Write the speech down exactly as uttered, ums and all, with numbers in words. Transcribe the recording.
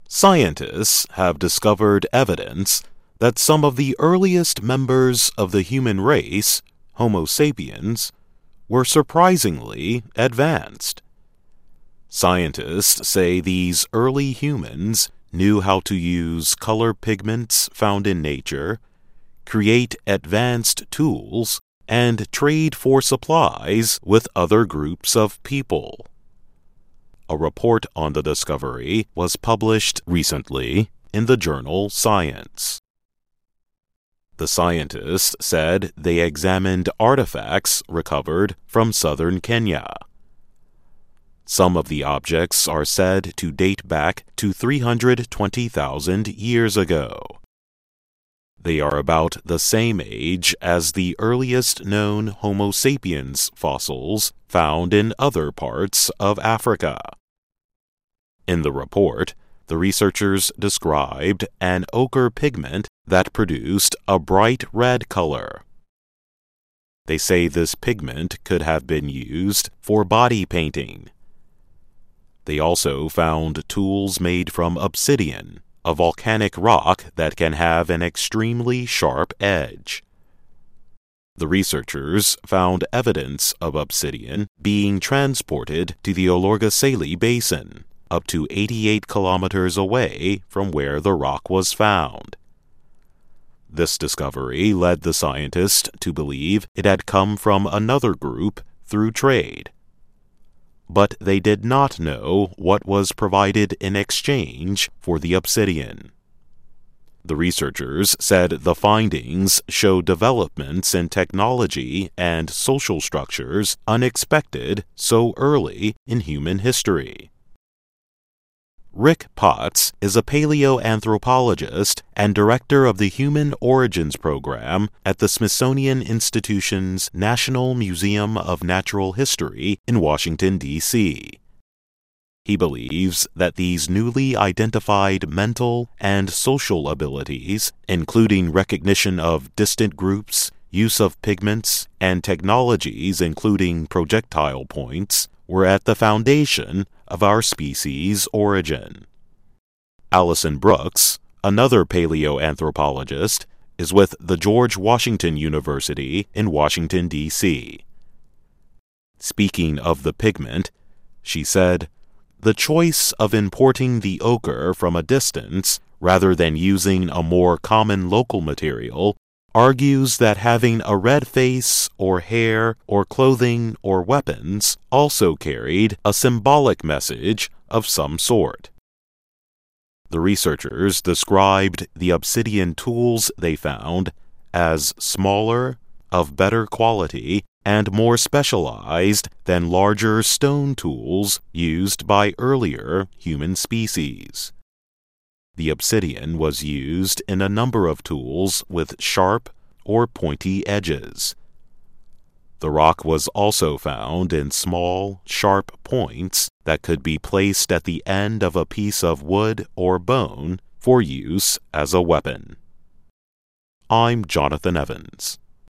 Scientists have discovered evidence that some of the earliest members of the human race, Homo sapiens, were surprisingly advanced. Scientists say these early humans knew how to use color pigments found in nature, create advanced tools, and trade for supplies with other groups of people. A report on the discovery was published recently in the journal Science. The scientists said they examined artifacts recovered from southern Kenya. Some of the objects are said to date back to three hundred twenty thousand years ago. They are about the same age as the earliest known Homo sapiens fossils found in other parts of Africa. In the report, the researchers described an ochre pigment that produced a bright red color. They say this pigment could have been used for body painting. They also found tools made from obsidian, a volcanic rock that can have an extremely sharp edge. The researchers found evidence of obsidian being transported to the Olorgesailie Basin, up to eighty-eight kilometers away from where the rock was found. This discovery led the scientists to believe it had come from another group through trade. But they did not know what was provided in exchange for the obsidian. The researchers said the findings show developments in technology and social structures unexpected so early in human history. Rick Potts is a paleoanthropologist and director of the Human Origins Program at the Smithsonian Institution's National Museum of Natural History in Washington, D C He believes that these newly identified mental and social abilities, including recognition of distant groups, use of pigments, and technologies including projectile points, were at the foundation of our species' origin. Allison Brooks, another paleoanthropologist, is with the George Washington University in Washington, D C Speaking of the pigment, she said, "The choice of importing the ochre from a distance rather than using a more common local material argues that having a red face or hair or clothing or weapons also carried a symbolic message of some sort." The researchers described the obsidian tools they found as smaller, of better quality, and more specialized than larger stone tools used by earlier human species. The obsidian was used in a number of tools with sharp or pointy edges. The rock was also found in small, sharp points that could be placed at the end of a piece of wood or bone for use as a weapon. I'm Jonathan Evans.